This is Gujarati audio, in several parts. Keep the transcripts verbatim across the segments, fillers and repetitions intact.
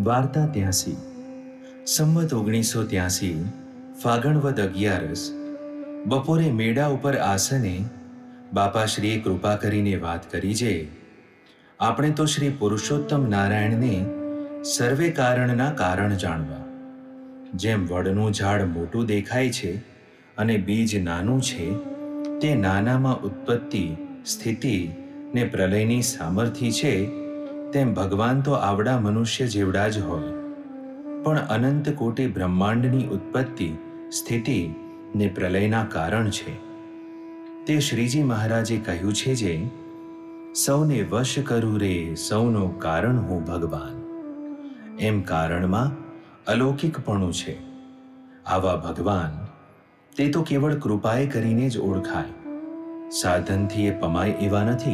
વાર્તા ત્યાસી. સંવત ઓગણીસો ત્યાસી ફાગણવદ અગિયારસ. બપોરે મેડા ઉપર આસને બાપાશ્રીએ કૃપા કરીને વાત કરી છે. આપણે તો શ્રી પુરુષોત્તમ નારાયણને સર્વે કારણના કારણ જાણવા. જેમ વડનું ઝાડ મોટું દેખાય છે અને બીજ નાનું છે, તે નાનામાં ઉત્પત્તિ, સ્થિતિ ને પ્રલયની સામર્થ્ય છે, તેમ ભગવાન તો આવડા મનુષ્ય જેવડા જ હોય, પણ અનંત કોટી બ્રહ્માંડની ઉત્પત્તિ, સ્થિતિ ને પ્રલયના કારણ છે. તે શ્રીજી મહારાજે કહ્યું છે જે સૌને વશ કરું રે, સૌનો કારણ હું ભગવાન. એમ કારણમાં અલૌકિકપણું છે. આવા ભગવાન તે તો કેવળ કૃપાએ કરીને જ ઓળખાય, સાધનથી એ પમાય એવા નથી.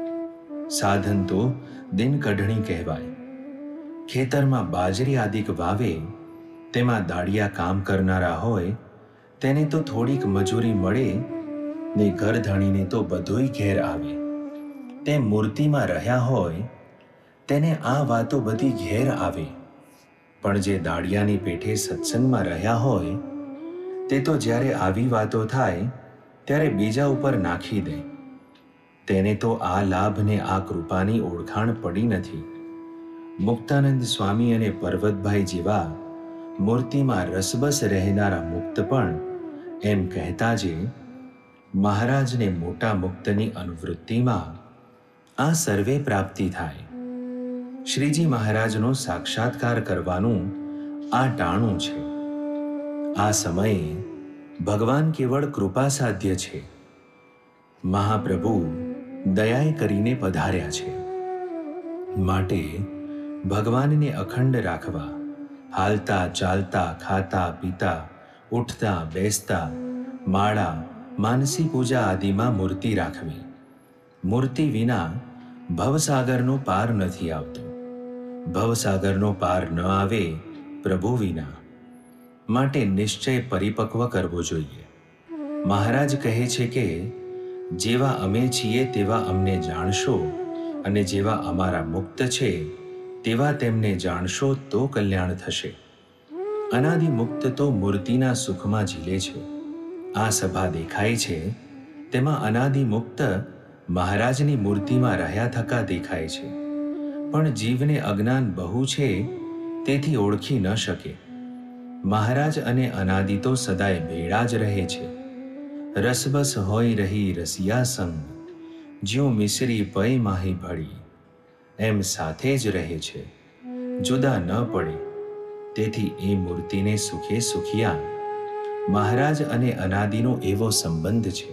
સાધન તો દિન કઢણી કહેવાય. ખેતરમાં બાજરી આદિક વાવે, તેમાં દાડિયા કામ કરનારા હોય, તેને તો થોડીક મજૂરી મળે ને ઘર ધણીને તો બધોય ઘેર આવે. તે મૂર્તિમાં રહ્યા હોય, તેને આ વાતો બધી ઘેર આવે. પણ જે દાડિયાની પેઠે સત્સંગમાં રહ્યા હોય, તે તો જ્યારે આવી વાતો થાય ત્યારે બીજા ઉપર નાખી દે. તેને તો આ લાભ ને આ કૃપાની ઓળખાણ પડી નથી. મુક્તાનંદ સ્વામી અને પર્વતભાઈ જેવા મૂર્તિમાં રસબસ રહેનારા મુક્ત પણ એમ કહેતા જે મહારાજને મોટા મુક્તની અનુવૃત્તિમાં આ સર્વે પ્રાપ્તિ થાય. શ્રીજી મહારાજનો સાક્ષાત્કાર કરવાનું આ ટાણું છે. આ સમયે ભગવાન કેવળ કૃપા સાધ્ય છે. મહાપ્રભુ દયાએ કરીને પધાર્યા છે. માટે ભગવાનને અખંડ રાખવા, હાલતા ચાલતા, ખાતા પીતા, ઉઠતા બેસતા, માળા, માનસી પૂજા આદિમાં મૂર્તિ રાખવી. મૂર્તિ વિના ભવસાગરનો પાર નથી આવતો. ભવસાગરનો પાર ન આવે પ્રભુ વિના. માટે નિશ્ચય પરિપક્વ કરવો જોઈએ. મહારાજ કહે છે કે જેવા અમે છીએ તેવા અમને જાણશો, અને જેવા અમારા મુક્ત છે તેવા તેમને જાણશો તો કલ્યાણ થશે. અનાદિ મુક્ત તો મૂર્તિના સુખમાં ઝીલે છે. આ સભા દેખાય છે તેમાં અનાદિ મુક્ત મહારાજની મૂર્તિમાં રહ્યા થકા દેખાય છે, પણ જીવને અજ્ઞાન બહુ છે તેથી ઓળખી ન શકે. મહારાજ અને અનાદિ તો સદાય ભેળા જ રહે છે. રસબસ હોય રહી રસિયા સંગ, જ્યો મિસરી પય માહી ભળી. એમ સાથે જ રહે છે, જુદા ન પડે. તેથી એ મૂર્તિને સુખે સુખિયા. મહારાજ અને અનાદિનો એવો સંબંધ છે.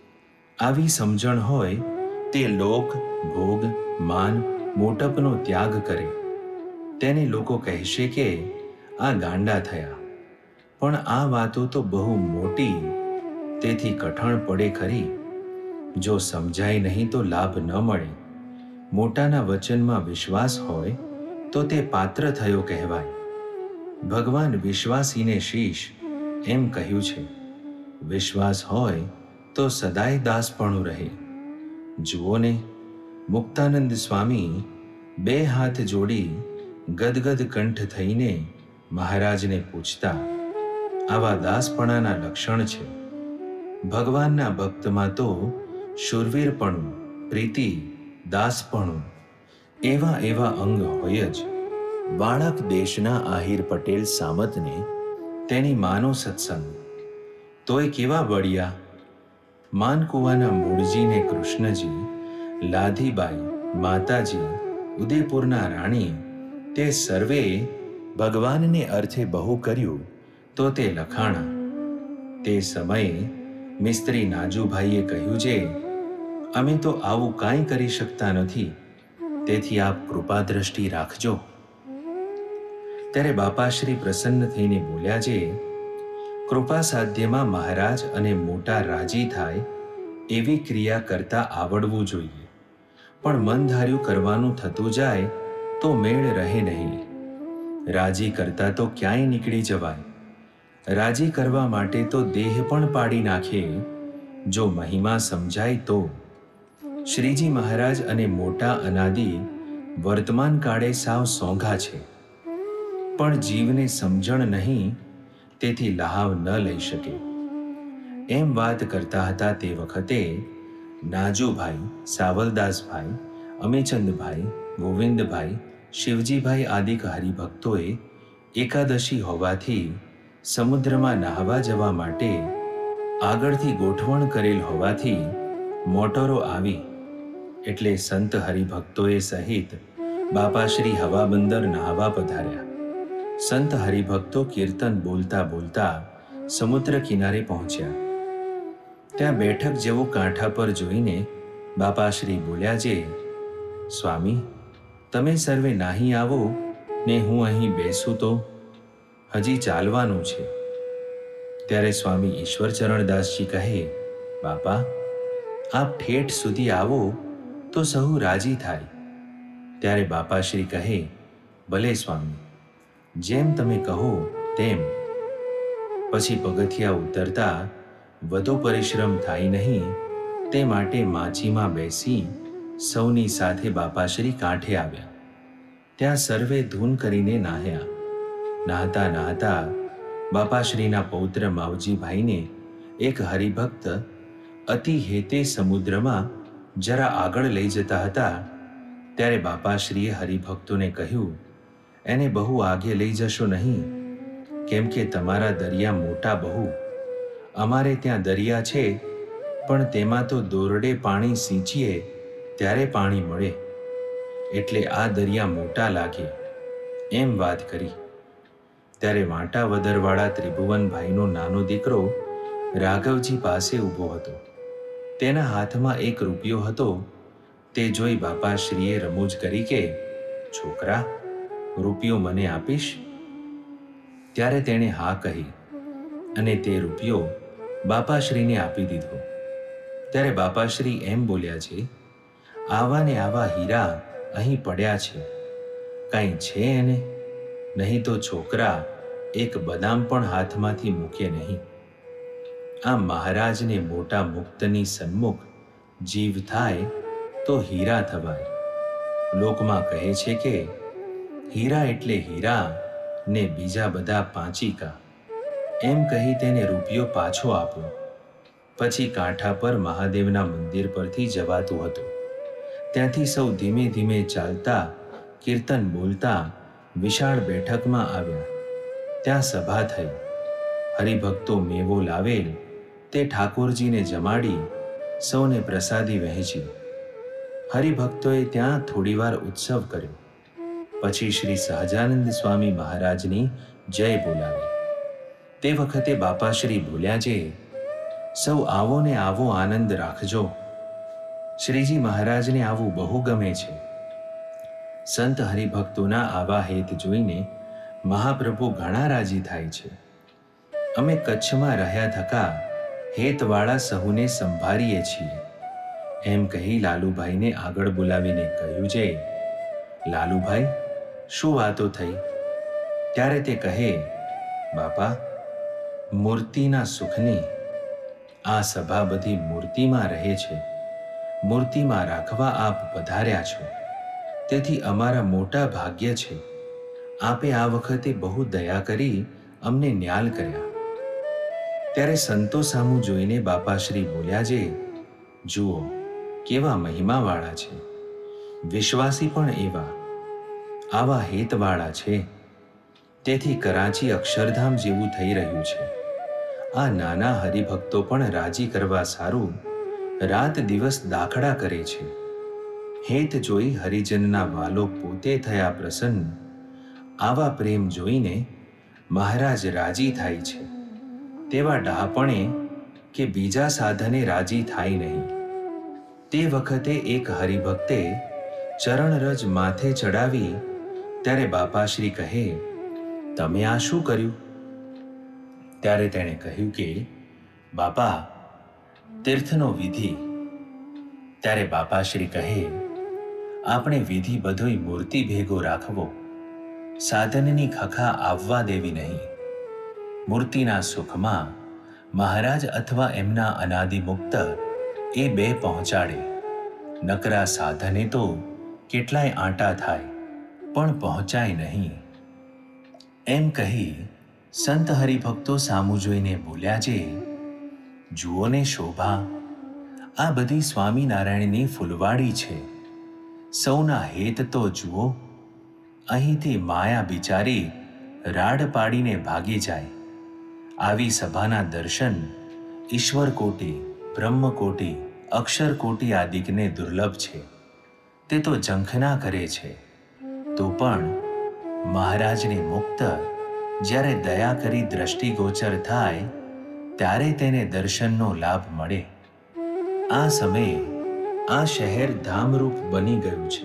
આવી સમજણ હોય તે લોક, ભોગ, માન, મોટપનો ત્યાગ કરે. તેને લોકો કહેશે કે આ ગાંડા થયા. પણ આ વાતો તો બહુ મોટી, તેથી કઠણ પડે ખરી. જો સમજાય નહીં તો લાભ ન મળે. મોટાના વચનમાં વિશ્વાસ હોય તો તે પાત્ર થયો કહેવાય. ભગવાન વિશ્વાસીને શીશ એમ કહ્યું છે. વિશ્વાસ હોય તો સદાય દાસપણું રહે. જુઓ ને, મુક્તાનંદ સ્વામી બે હાથ જોડી ગદગદ કંઠ થઈને મહારાજને પૂછતા. આવા દાસપણાના લક્ષણ છે. ભગવાનના ભક્તમાં તો શૂરવીરપણું, પ્રીતિ, દાસપણું એવા એવા અંગ હોય જ. બાળક દેશના આહિર પટેલ સામતને તેની માનો સત્સંગ, તોય કેવા બળિયા. માનકુવાના મૂળજીને કૃષ્ણજી, લાધીબાઈ, માતાજી, ઉદયપુરના રાણી, તે સર્વે ભગવાનને અર્થે બહુ કર્યું તો તે લખાણા. તે સમયે મિસ્ત્રી નાજુભાઈએ કહ્યું છે, અમે તો આવું કાંઈ કરી શકતા નથી, તેથી આપ કૃપા દ્રષ્ટિ રાખજો. ત્યારે બાપાશ્રી પ્રસન્ન થઈને બોલ્યા છે, કૃપા સાધ્યમાં મહારાજ અને મોટા રાજી થાય એવી ક્રિયા કરતા આવડવું જોઈએ. પણ મન ધાર્યું કરવાનું થતું જાય તો મેળ રહે નહીં. રાજી કરતા તો ક્યાંય નીકળી જવાય. રાજી કરવા માટે તો દેહ પણ પાડી નાખે, જો મહિમા સમજાય તો. શ્રીજી મહારાજ અને મોટા અનાદિ વર્તમાન કાળે સાવ સોંઘા છે. પણ જીવને સમજણ નહીં, તેથી લાહાવ ન લઈ શકે. એમ વાત કરતા હતા તે વખતે નાજુભાઈ, સાવલદાસભાઈ, અમીચંદભાઈ, ગોવિંદભાઈ, શિવજીભાઈ આદિક હરિભક્તોએ એકાદશી હોવાથી સમુદ્રમાં નાહવા જવા માટે આગળથી ગોઠવણ કરેલ હોવાથી મોટરો આવી એટલે સંત હરિભક્તોએ સહિત બાપાશ્રી હવાબંદર નાહવા પધાર્યા. સંત હરિભક્તો કીર્તન બોલતા બોલતા સમુદ્ર કિનારે પહોંચ્યા. ત્યાં બેઠક જેવું કાંઠા પર જોઈને બાપાશ્રી બોલ્યા જે, સ્વામી, તમે સર્વે નાહી આવો ને હું અહીં બેસું તો હજી ચાલવાનું છે. ત્યારે સ્વામી ઈશ્વરચરણદાસજી કહે, બાપા, આપ ઠેઠ સુધી આવો તો સહુ રાજી થાય. ત્યારે બાપાશ્રી કહે, ભલે સ્વામી, જેમ તમે કહો તેમ. પછી પગથિયા ઉતરતા વધુ પરિશ્રમ થાય નહીં તે માટે માચીમાં બેસી સૌની સાથે બાપાશ્રી કાંઠે આવ્યા. ત્યાં સર્વે ધૂન કરીને નાહ્યા. નાહતા નાહતા બાપાશ્રીના પૌત્ર માવજીભાઈને એક હરિભક્ત અતિ હેતે સમુદ્રમાં જરા આગળ લઈ જતા હતા. ત્યારે બાપાશ્રીએ હરિભક્તોને કહ્યું, એને બહુ આગે લઈ જશો નહીં, કેમ કે તમારા દરિયા મોટા બહુ. અમારે ત્યાં દરિયા છે, પણ તેમાં તો દોરડે પાણી સિંચીએ ત્યારે પાણી મળે, એટલે આ દરિયા મોટા લાગે. એમ વાત કરી. ત્યારે વાંટા વદરવાળા ત્રિભુવનભાઈનો નાનો દીકરો રાઘવજી પાસે ઊભો હતો. તેના હાથમાં એક રૂપિયો હતો. તે જોઈ બાપાશ્રીએ રમૂજ કરી કે, છોકરા, રૂપિયો મને આપીશ? ત્યારે તેણે હા કહી અને તે રૂપિયો બાપાશ્રીને આપી દીધો. ત્યારે બાપાશ્રી એમ બોલ્યા છે, આવા ને આવા હીરા અહીં પડ્યા છે, કાંઈ છે એને? નહીં તો છોકરા એક બદામ પણ હાથમાંથી મૂકે નહીં. આ મહારાજને મોટા મુક્તની સન્મુખ જીવ થાય તો હીરા થવાય. લોકમાં કહે છે કે હીરા એટલે હીરા ને બીજા બધા પાંચીકા. એમ કહી તેને રૂપિયો પાછો આપ્યો. પછી કાંઠા પર મહાદેવના મંદિર પરથી જવાતું હતું. ત્યાંથી સૌ ધીમે ધીમે ચાલતા કીર્તન બોલતા વિશાળ બેઠકમાં આવ્યા. ત્યાં સભા થઈ. હરિભક્તો મેવો લાવેલ તે ઠાકોરજીને જમાડી સૌને પ્રસાદી વહેંચી. હરિભક્તોએ ત્યાં થોડીવાર ઉત્સવ કર્યો. પછી શ્રી સહજાનંદ સ્વામી મહારાજની જય બોલાવી. તે વખતે બાપાશ્રી બોલ્યા છે, સૌ આવો ને આવો આનંદ રાખજો. શ્રીજી મહારાજને આવું બહુ ગમે છે. સંત હરિભક્તોના આવા હેત જોઈને મહાપ્રભુ ઘણા રાજી થાય છે. અમે કચ્છમાં રહ્યા થકા હેતવાળા સહુને સંભાળીએ છીએ. એમ કહી લાલુભાઈને આગળ બોલાવીને કહ્યું છે, લાલુભાઈ, શું વાતો થઈ? ત્યારે તે કહે, બાપા, મૂર્તિના સુખની આ સભા બધી મૂર્તિમાં રહે છે. મૂર્તિમાં રાખવા આપ પધાર્યા છો, તેથી અમારા મોટા ભાગ્ય છે. આપે આ વખતે બહુ દયા કરી અમને ન્યાલ કર્યા. ત્યારે સંતો સામું જોઈને બાપાશ્રી બોલ્યા છે, જુઓ કેવા મહિમાવાળા છે. વિશ્વાસી પણ એવા, આવા હેતવાળા છે. તેથી કરાચી અક્ષરધામ જેવું થઈ રહ્યું છે. આ નાના હરિભક્તો પણ રાજી કરવા સારું રાત દિવસ દાખલા કરે છે. હેત જોઈ હરિજનના વાલો પોતે થયા પ્રસન્ન. આવા પ્રેમ જોઈને મહારાજ રાજી થાય છે. તેવા ડહાપણે કે બીજા સાધને રાજી થાય નહીં. તે વખતે એક હરિભક્તે ચરણરજ માથે ચડાવી. ત્યારે બાપાશ્રી કહે, તમે આ શું કર્યું? ત્યારે તેણે કહ્યું કે, બાપા, તીર્થનો વિધિ. ત્યારે બાપાશ્રી કહે, આપણે વિધિ બધોય મૂર્તિ ભેગો રાખવો, સાધનની ખખા આવવા દેવી નહીં. મૂર્તિના સુખમાં મહારાજ અથવા એમના અનાદિમુક્ત એ બે પહોંચાડે. નકરા સાધને તો કેટલાય આંટા થાય પણ પહોંચાય નહીં. એમ કહી સંત હરિભક્તો સામું જોઈને બોલ્યા છે, જુઓ ને શોભા, આ બધી સ્વામિનારાયણની ફૂલવાડી છે. સૌના હેત તો જુઓ. અહીંથી માયા બિચારી રાડ પાડીને ભાગી જાય. આવી સભાના દર્શન ઈશ્વર કોટી, બ્રહ્મ કોટી, અક્ષર કોટી આદિકને દુર્લભ છે. તે તો ઝંખના કરે છે. તો પણ મહારાજને મુક્ત જ્યારે દયા કરી દ્રષ્ટિગોચર થાય ત્યારે તેને દર્શનનો લાભ મળે. આ સમયે આ શહેર ધામરૂપ બની ગયું છે.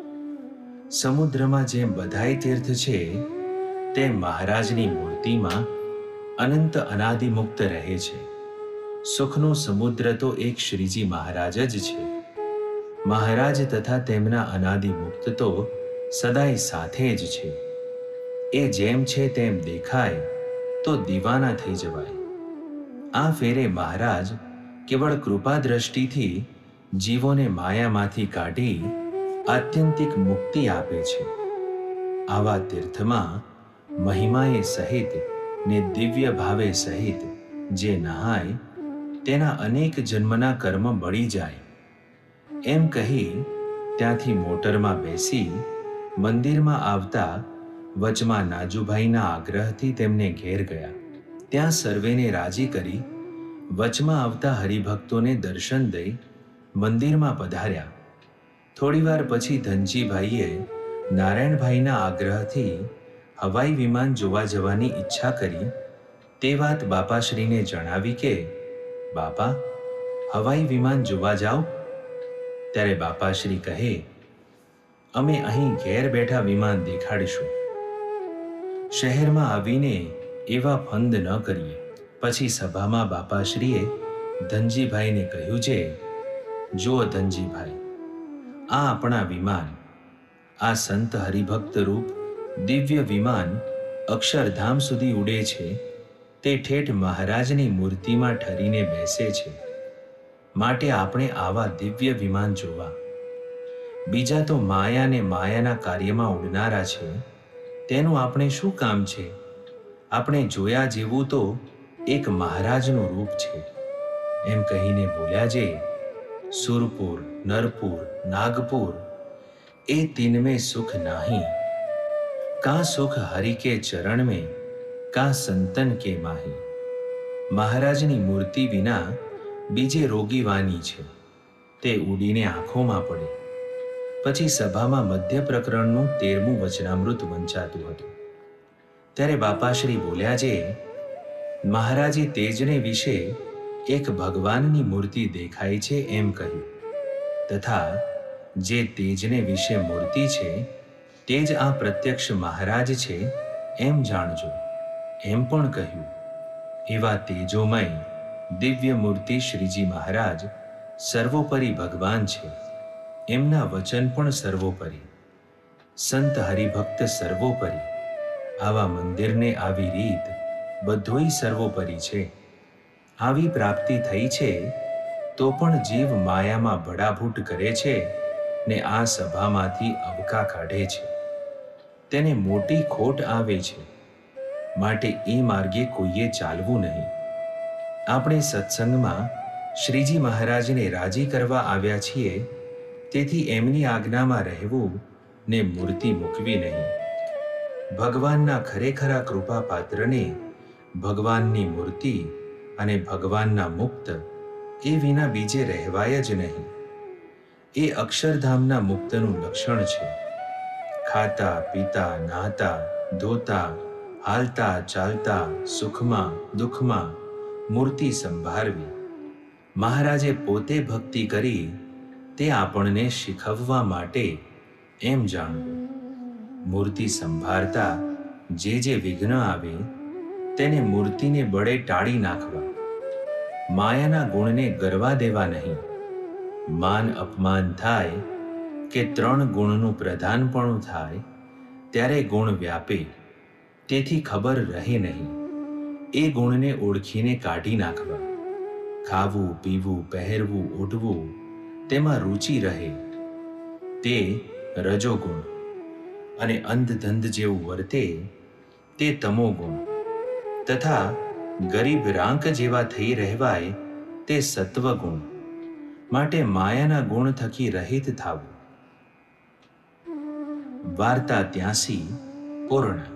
સમુદ્રમાં જેમ બધાય તીર્થ છે તેમ મહારાજની મૂર્તિમાં અનંત અનાદિમુક્ત રહે છે. સુખનો સમુદ્ર તો એક શ્રીજી મહારાજ જ છે. મહારાજ તથા તેમના અનાદિમુક્ત તો સદાય સાથે જ છે. એ જેમ છે તેમ દેખાય તો દીવાના થઈ જવાય. આ ફેરે મહારાજ કેવળ કૃપા દ્રષ્ટિથી જીવોને માયામાંથી કાઢી આત્યંતિક મુક્તિ આપે છે. આવા તીર્થમાં મહિમાએ સહિત ને દિવ્ય ભાવે સહિત જે નહાય તેના અનેક જન્મના કર્મ બળી જાય. એમ કહી ત્યાંથી મોટરમાં બેસી મંદિરમાં આવતા વચમાં નાજુભાઈના આગ્રહથી તેમને ઘેર ગયા. ત્યાં સર્વેને રાજી કરી વચમાં આવતા હરિભક્તોને દર્શન દઈ મંદિરમાં પધાર્યા. થોડીવાર પછી ધનજીભાઈએ નારાયણભાઈના આગ્રહથી હવાઈ વિમાન જોવા જવાની ઈચ્છા કરી. તે વાત બાપાશ્રીને જણાવી કે બાપા, હવાઈ વિમાન જોવા જાઓ. ત્યારે બાપાશ્રી કહે, અમે અહીં ઘેર બેઠા વિમાન દેખાડીશું. શહેરમાં આવીને એવા ફંદ ન કરીએ. પછી સભામાં બાપાશ્રીએ ધનજીભાઈને કહ્યું છે, જુઓ ધનજીભાઈ, આ આપણા વિમાન, આ સંત હરિભક્ત રૂપ દિવ્ય વિમાન અક્ષરધામ સુધી ઉડે છે. તે ઠેઠ મહારાજની મૂર્તિમાં ઠરીને બેસે છે. માટે આપણે આવા દિવ્ય વિમાન જોવા. બીજા તો માયા ને માયાના કાર્યમાં ઉડનારા છે, તેનું આપણે શું કામ છે? આપણે જોયા જેવું તો એક મહારાજનું રૂપ છે. એમ કહીને બોલ્યા જે, સુરપુર, નરપુર, નાગપુર એ તીન में सुख नाही. का सुख हरि के चरण में, का संतन के माही. મહારાજની મૂર્તિ વિના બીજે રોગીવાની છે, તે ઉડીને આંખોમાં પડે. પછી સભામાં મધ્ય પ્રકરણનું તેરમું વચનામૃત વંચાતું હતું. ત્યારે બાપાશ્રી બોલ્યા છે, મહારાજે તેજને વિશે એક ભગવાનની મૂર્તિ દેખાય છે એમ કહ્યું, તથા જે તેજને વિશે મૂર્તિ છે તે જ આ પ્રત્યક્ષ મહારાજ છે એમ જાણજો એમ પણ કહ્યું. એવા તેજોમય દિવ્ય મૂર્તિ શ્રીજી મહારાજ સર્વોપરી ભગવાન છે. એમના વચન પણ સર્વોપરી, સંત હરિભક્ત સર્વોપરી. આવા મંદિરને આવી રીત બધોય સર્વોપરી છે. આવી પ્રાપ્તિ થઈ છે તો પણ જીવ માયામાં ભડાભૂટ કરે છે ને આ સભામાંથી અબકા કાઢે છે. તેને મોટી ખોટ આવે છે. માટે એ માર્ગે કોઈએ ચાલવું નહીં. આપણે સત્સંગમાં શ્રીજી મહારાજને રાજી કરવા આવ્યા છીએ, તેથી એમની આજ્ઞામાં રહેવું ને મૂર્તિ મૂકવી નહીં. ભગવાનના ખરેખરા કૃપા પાત્રને ભગવાનની મૂર્તિ અને ભગવાનના મુક્ત એ વિના બીજે રહેવાય જ નહીં. એ અક્ષરધામના મુક્તનું લક્ષણ છે. ખાતા પીતા નાહતા ધોતા હાલતા ચાલતા સુખમાં દુઃખમાં મૂર્તિ સંભાળવી. મહારાજે પોતે ભક્તિ કરી તે આપણને શીખવવા માટે એમ જાણવું. મૂર્તિ સંભાળતા જે જે વિઘ્ન આવે તેને મૂર્તિને બળે ટાળી નાખવા. માયાના ગુણને ગરવા દેવા નહીં. માન અપમાન થાય કે ત્રણ ગુણનું પ્રધાનપણું થાય ત્યારે ગુણ વ્યાપે, તેથી ખબર રહે નહીં. એ ગુણને ઓળખીને કાઢી નાખવા. ખાવું પીવું પહેરવું ઉઠવું તેમાં રુચિ રહે, તે રજોગુણ. અને અંધધંધ જેવું વર્તે તે તમોગુણ તથા ગરીબ રાંક જેવા થઈ રહેવાય તે સત્વગુણ. માટે માયાના ગુણ થકી રહિત થાવું. વાર્તા ત્યાસી પૂર્ણ.